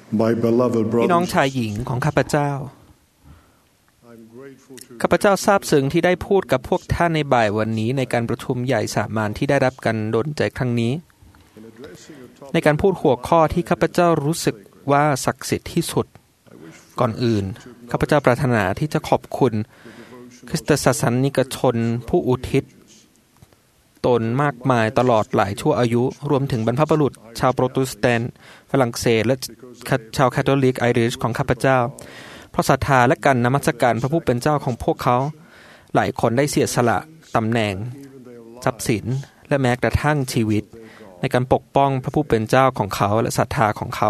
My beloved พี่น้อง brothers, ชายหญิงของข้าพเจ้าข้าพเจ้าซาบซึ้งที่ได้พูดกับพวกท่านในบ่ายวันนี้ในการประชุมใหญ่สามัญที่ได้รับการดลใจครั้งนี้ในการพูดหัวข้อที่ข้าพเจ้ารู้สึกว่าศักดิ์สิทธิ์ที่สุดก่อนอื่นข้าพเจ้าปรารถนาที่จะขอบคุณคริสตศาสนิกชนผู้อุทิศตนมากมายตลอดหลายชั่วอายุรวมถึงบรรพบุรุษชาวโปรตุสแตนต์ฝรั่งเศสและชาวคาทอลิกไอริชของข้าพเจ้าเพราะศรัทธาและการนมัสการพระผู้เป็นเจ้าของพวกเขาหลายคนได้เสียสละตำแหน่งทรัพย์สินและแม้กระทั่งชีวิตในการปกป้องพระผู้เป็นเจ้าของเขาและศรัทธาของเขา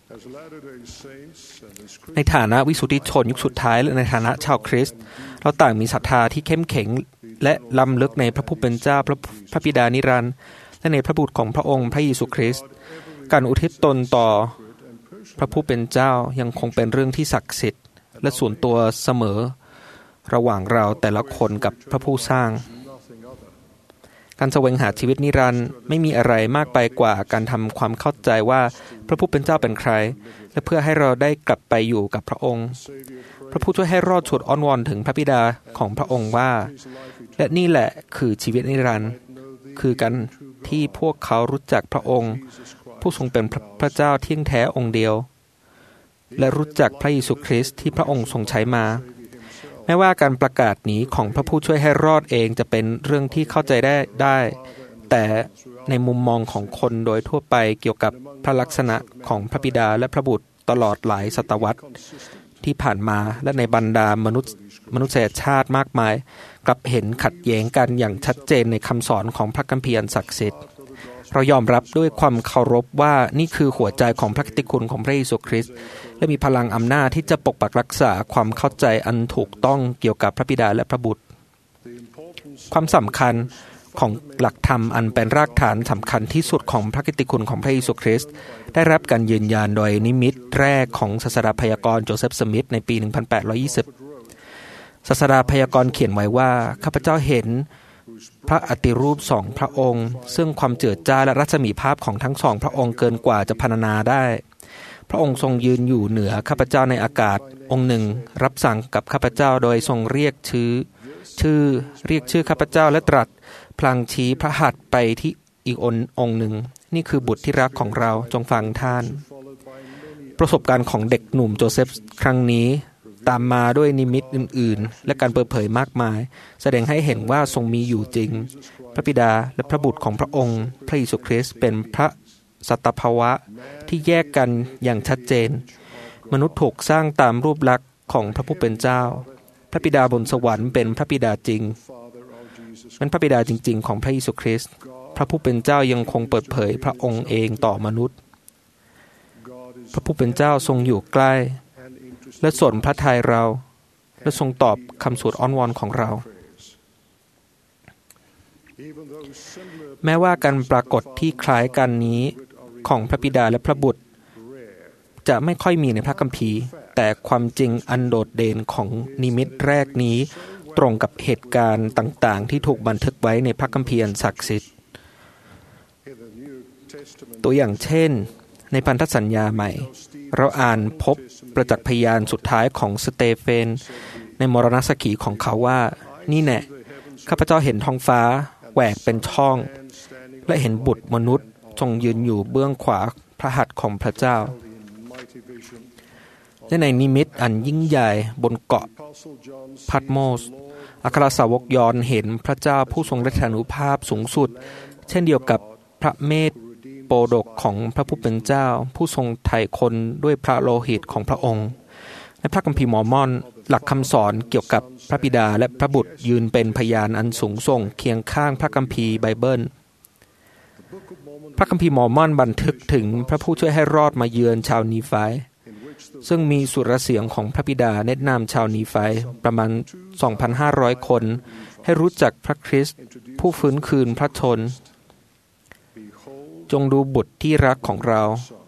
ในฐานะวิสุทธิชนยุคสุดท้ายและในฐานะชาวคริสต์เราต่างมีศรัทธาที่เข้มแข็งและล้ำลึกในพระผู้เป็นเจ้าพระบิดานิรันดร์และในพระบุตรของพระองค์พระเยซูคริสต์การอุทิศตนต่อพระผู้เป็นเจ้ายังคงเป็นเรื่องที่ศักดิ์สิทธิ์และส่วนตัวเสมอระหว่างเราแต่ละคนกับพระผู้สร้างการแสวงหาชีวิตนิรันดร์ไม่มีอะไรมากไปกว่าการทำความเข้าใจว่าพระผู้เป็นเจ้าเป็นใครและเพื่อให้เราได้กลับไปอยู่กับพระองค์พระผู้ช่วยให้รอดฉุดอ้อนวอนถึงพระบิดาของพระองค์ว่าและนี่แหละคือชีวิตนิรันดร์คือการที่พวกเขารู้จักพระองค์ผู้ทรงเป็นพระเจ้าเที่ยงแท้องค์เดียวและรู้จักพระเยซูคริสต์ที่พระองค์ทรงใช้มาแม้ว่าการประกาศนี้ของพระผู้ช่วยให้รอดเองจะเป็นเรื่องที่เข้าใจได้แต่ในมุมมองของคนโดยทั่วไปเกี่ยวกับพระลักษณะของพระบิดาและพระบุตรตลอดหลายศตวรรษที่ผ่านมาและในบรรดามนุษยชาติมากมายกลับเห็นขัดแย้งกันอย่างชัดเจนในคำสอนของพระคัมภีร์อันศักดิ์สิทธิ์เรายอมรับด้วยความเคารพว่านี่คือหัวใจของพระกิตติคุณของพระเยซูคริสต์และมีพลังอำนาจที่จะปกปักรักษาความเข้าใจอันถูกต้องเกี่ยวกับพระบิดาและพระบุตรความสำคัญของหลักธรรมอันเป็นรากฐานสำคัญที่สุดของพระกิตติคุณของพระเยซูคริสต์ได้รับการยืนยันโดยนิมิตแรกของศาสดาพยากรณ์โจเซฟสมิธในปี 1820 ศาสดาพยากรณ์เขียนไว้ว่าข้าพเจ้าเห็นพระอติรูปสองพระองค์ซึ่งความเจิดจ้าและรัศมีภาพของทั้งสองพระองค์เกินกว่าจะพรรณนาได้พระองค์ทรงยืนอยู่เหนือข้าพเจ้าในอากาศองค์หนึ่งรับสั่งกับข้าพเจ้าโดยทรงเรียกชื่อข้าพเจ้าและตรัสพลางชี้พระหัตถ์ไปที่อีกองค์หนึ่งนี่คือบุตรที่รักของเราจงฟังท่านประสบการณ์ของเด็กหนุ่มโจเซฟครั้งนี้ตามมาด้วยนิมิตอื่นๆและการเปิดเผยมากมายแสดงให้เห็นว่าทรงมีอยู่จริงพระบิดาและพระบุตรของพระองค์พระเยซูคริสต์เป็นพระสัตภาวะที่แยกกันอย่างชัดเจนมนุษย์ถูกสร้างตามรูปลักษณ์ของพระผู้เป็นเจ้าพระบิดาบนสวรรค์เป็นพระบิดาจริงเป็นพระบิดาจริงๆของพระเยซูคริสต์พระผู้เป็นเจ้ายังคงเปิดเผยพระองค์เองต่อมนุษย์พระผู้เป็นเจ้าทรงอยู่ใกล้และสนพระทัยเราและทรงตอบคำสวดอ้อนวอนของเราแม้ว่าการปรากฏที่คล้ายกันนี้ของพระบิดาและพระบุตรจะไม่ค่อยมีในพระคัมภีร์แต่ความจริงอันโดดเด่นของนิมิตแรกนี้ตรงกับเหตุการณ์ต่างๆที่ถูกบันทึกไว้ในพระคัมภีร์อันศักดิ์สิทธิ์ตัวอย่างเช่นในพันธสัญญาใหม่เราอ่านพบประจักษ์พยานสุดท้ายของสเตเฟนในมรณสักขีของเขาว่านี่แน่ข้าพเจ้าเห็นท้องฟ้าแหวกเป็นช่องและเห็นบุตรมนุษย์ทรงยืนอยู่เบื้องขวาพระหัตถ์ของพระเจ้าและในนิมิตอันยิ่งใหญ่บนเกาะพัตโมสอัครสาวกยอห์นเห็นพระเจ้าผู้ทรงฤทธานุภาพสูงสุดเช่นเดียวกับพระเมธโปรดกของพระผู้เป็นเจ้าผู้ทรงไถ่คนด้วยพระโลหิตของพระองค์ในพระคัมภีร์มอร์มอนหลักคำสอนเกี่ยวกับพระบิดาและพระบุตรยืนเป็นพยานอันสูงส่งเคียงข้างพระคัมภีร์ไบเบิลพระคัมภีร์มอร์มอนบันทึกถึงพระผู้ช่วยให้รอดมาเยือนชาวนีไฟซึ่งมีสุรเสียงของพระบิดาแนะนำชาวนีไฟประมาณ 2,500 คนให้รู้จักพระคริสต์ผู้ฟื้นคืนพระชนจงดูบุตรที่รักของเรา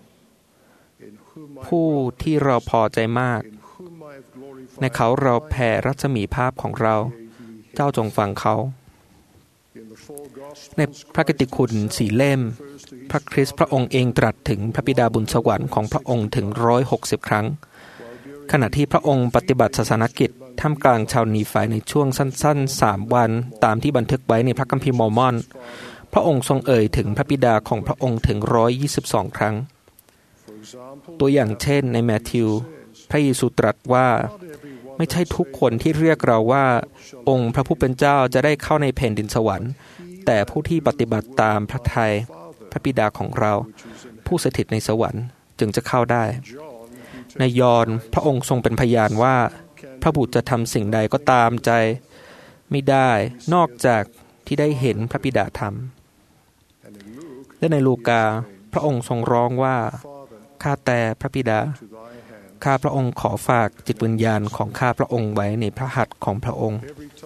ผู้ที่เราพอใจมากในเขาเราแผ่รัศมีภาพของเราเจ้าจงฟังเขาในพระกิตติคุณ4 เล่มพระคริสต์พระองค์เองตรัสถึงพระบิดาบนสวรรค์ของพระองค์ถึง160 ครั้งขณะที่พระองค์ปฏิบัติศาสนกิจท่ามกลางชาวนีไฟในช่วงสั้นๆ3 วันตามที่บันทึกไว้ในพระคัมภีร์มอร์มอนพระองค์ทรงเอ่ยถึงพระบิดาของพระองค์ถึง122 ครั้งตัวอย่างเช่นในแมทธิวพระเยซูตรัสว่าไม่ใช่ทุกคนที่เรียกเราว่าองค์พระผู้เป็นเจ้าจะได้เข้าในแผ่นดินสวรรค์แต่ผู้ที่ปฏิบัติตามพระทัยพระบิดาของเราผู้สถิตในสวรรค์จึงจะเข้าได้ในยอห์นพระองค์ทรงเป็นพยานว่าพระบุตรจะทำสิ่งใดก็ตามใจไม่ได้นอกจากที่ได้เห็นพระบิดาทำและในลูกาพระองค์ทรงร้องว่าข้าแต่พระบิดาข้าพระองค์ขอฝากจิตวิญญาณของข้าพระองค์ไว้ในพระหัตถ์ของพระองค์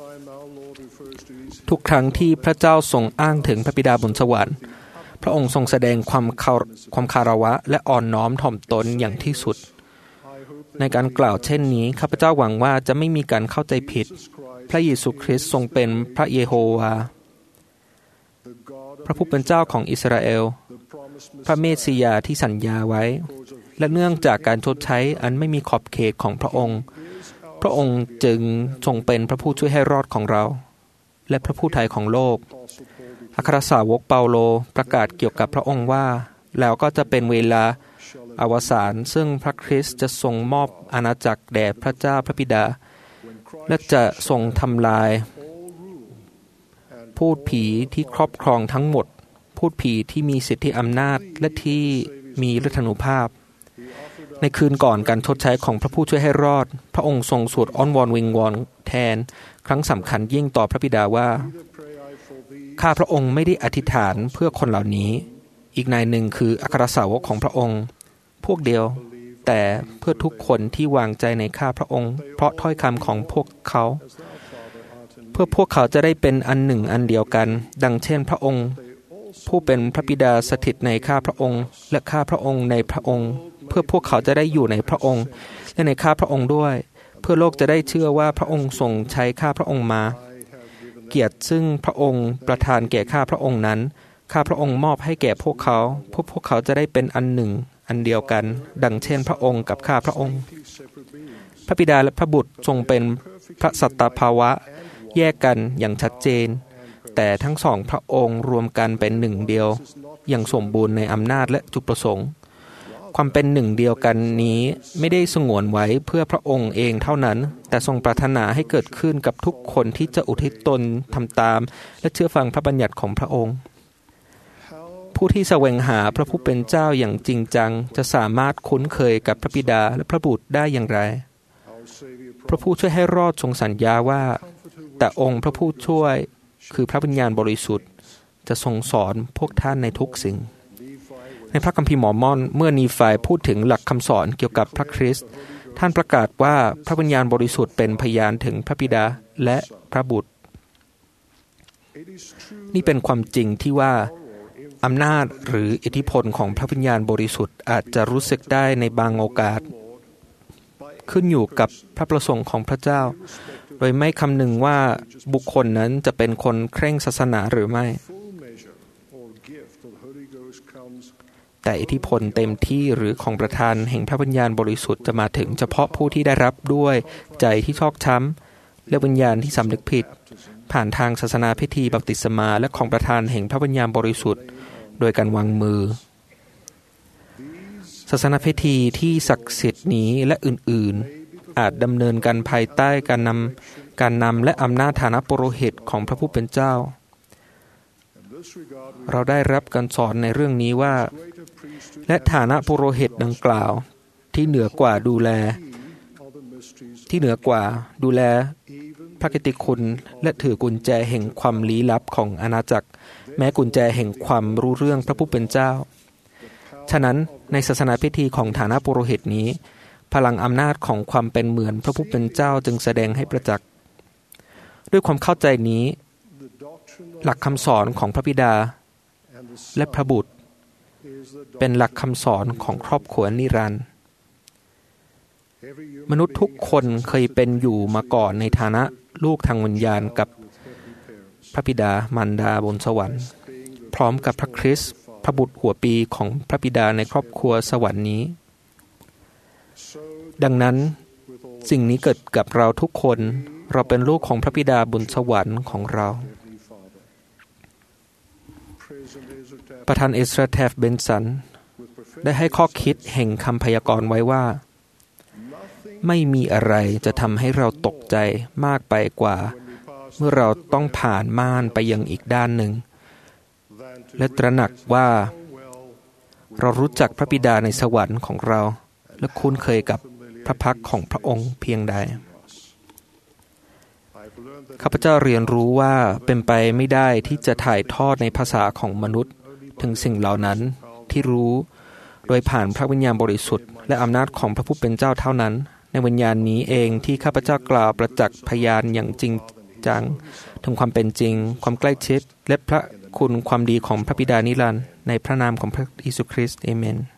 ทุกครั้งที่พระเจ้าทรงอ้างถึงพระบิดาบนสวรรค์พระองค์ทรงแสดงความคารวะและอ่อนน้อมถ่อมตนอย่างที่สุดในการกล่าวเช่นนี้ข้าพเจ้าหวังว่าจะไม่มีการเข้าใจผิดพระเยซูคริสต์ทรงเป็นพระเยโฮวาห์พระผู้เป็นเจ้าของอิสราเอลพระเมสสิยาที่สัญญาไว้และเนื่องจากการชดใช้อันไม่มีขอบเขตของพระองค์พระองค์จึงทรงเป็นพระผู้ช่วยให้รอดของเราและพระผู้ไถ่ของโลกอัครสาวกเปาโลประกาศเกี่ยวกับพระองค์ว่าแล้วก็จะเป็นเวลาอวสานซึ่งพระคริสต์จะทรงมอบอาณาจักรแด่พระเจ้าพระบิดาและจะทรงทำลายพูดผีที่ครอบครองทั้งหมดพูดผีที่มีสิทธิอำนาจและที่มีฤทธานุภาพในคืนก่อนการชดใช้ของพระผู้ช่วยให้รอดพระองค์ทรงสวดอ้อนวอนวิงวอนแทนครั้งสำคัญยิ่งต่อพระบิดาว่าข้าพระองค์ไม่ได้อธิษฐานเพื่อคนเหล่านี้อีกนายหนึ่งคืออัครสาวกของพระองค์พวกเดียวแต่เพื่อทุกคนที่วางใจในข้าพระองค์เพราะถ้อยคำของพวกเขาเพื่อพวกเขาจะได้เป็นอันหนึ่งอันเดียวกันดังเช่นพระองค์ผู้เป็นพระบิดาสถิตในข้าพระองค์และข้าพระองค์ในพระองค์เพื่อพวกเขาจะได้อยู่ในพระองค์และในข้าพระองค์ด้วยเพื่อโลกจะได้เชื่อว่าพระองค์ทรงใช้ข้าพระองค์มาเกียรติซึ่งพระองค์ประทานแก่ข้าพระองค์นั้นข้าพระองค์มอบให้แก่พวกเขาพวกเขาจะได้เป็นอันหนึ่งอันเดียวกันดังเช่นพระองค์กับข้าพระองค์พระบิดาและพระบุตรทรงเป็นพระสัตตภาวะแยกกันอย่างชัดเจนแต่ทั้งสองพระองค์รวมกันเป็นหนึ่งเดียวอย่างสมบูรณ์ในอำนาจและจุดประสงค์ความเป็นหนึ่งเดียวกันนี้ไม่ได้สงวนไว้เพื่อพระองค์เองเท่านั้นแต่ทรงปรารถนาให้เกิดขึ้นกับทุกคนที่จะอุทิศตนทำตามและเชื่อฟังพระบัญญัติของพระองค์ผู้ที่แสวงหาพระผู้เป็นเจ้าอย่างจริงจังจะสามารถคุ้นเคยกับพระบิดาและพระบุตรได้อย่างไรพระผู้ช่วยให้รอดทรงสัญญาว่าแต่องค์พระผู้ช่วยคือพระวิญญาณบริสุทธิ์จะทรงสอนพวกท่านในทุกสิ่งในพระคัมภีร์มอร์มอนเมื่อนีไฟพูดถึงหลักคำสอนเกี่ยวกับพระคริสต์ท่านประกาศว่าพระวิญญาณบริสุทธิ์เป็นพยานถึงพระบิดาและพระบุตรนี่เป็นความจริงที่ว่าอำนาจหรืออิทธิพลของพระวิญญาณบริสุทธิ์อาจจะรู้สึกได้ในบางโอกาสขึ้นอยู่กับพระประสงค์ของพระเจ้าโดยไม่คำนึงว่าบุคคลนั้นจะเป็นคนเคร่งศาสนาหรือไม่แต่อิทธิพลเต็มที่หรือของประทานแห่งพระวิญญาณบริสุทธิ์จะมาถึงเฉพาะผู้ที่ได้รับด้วยใจที่ชอกช้ำและวิญญาณที่สำนึกผิดผ่านทางศาสนาพิธีบัพติศมาและของประทานแห่งพระวิญญาณบริสุทธิ์โดยการวางมือศาสนาพิธีที่ศักดิ์สิทธิ์นี้และอื่นๆอาจดำเนินการภายใต้การนำและอำนาจฐานะปุโรหิตของพระผู้เป็นเจ้าเราได้รับการสอนในเรื่องนี้ว่าและฐานะปุโรหิตดังกล่าวที่เหนือกว่าดูแลพระกิตติคุณและถือกุญแจแห่งความลี้ลับของอาณาจักรแม้กุญแจแห่งความรู้เรื่องพระผู้เป็นเจ้าฉะนั้นในศาสนาพิธีของฐานะปุโรหิตนี้พลังอำนาจของความเป็นเหมือนพระผู้เป็นเจ้าจึงแสดงให้ประจักษ์ด้วยความเข้าใจนี้หลักคำสอนของพระบิดาและพระบุตรเป็นหลักคำสอนของครอบครัวนิรันดร์มนุษย์ทุกคนเคยเป็นอยู่มาก่อนในฐานะลูกทางวิญญาณกับพระบิดามารดาบนสวรรค์พร้อมกับพระคริสต์พระบุตรหัวปีของพระบิดาในครอบครัวสวรรค์นี้ดังนั้นสิ่งนี้เกิดกับเราทุกคนเราเป็นลูกของพระบิดาบนสวรรค์ของเราประธานเอสราแทฟเบนสันได้ให้ข้อคิดแห่งคำพยากรณ์ไว้ว่าไม่มีอะไรจะทำให้เราตกใจมากไปกว่าเมื่อเราต้องผ่านม่านไปยังอีกด้านหนึ่งและตระหนักว่าเรารู้จักพระบิดาในสวรรค์ของเราและคุ้นเคยกับพระพักของพระองค์เพียงใดข้าพเจ้าเรียนรู้ว่าเป็นไปไม่ได้ที่จะถ่ายทอดในภาษาของมนุษย์ถึงสิ่งเหล่านั้นที่รู้โดยผ่านพระวิญญาณบริสุทธิ์และอำนาจของพระผู้เป็นเจ้าเท่านั้นในวิญญาณนี้เองที่ข้าพเจ้ากล่าวประจักษ์พยานอย่างจริงจังถึงความเป็นจริงความใกล้ชิดและพระคุณความดีของพระบิดานิรันดร์ในพระนามของพระเยซูคริสต์อาเมน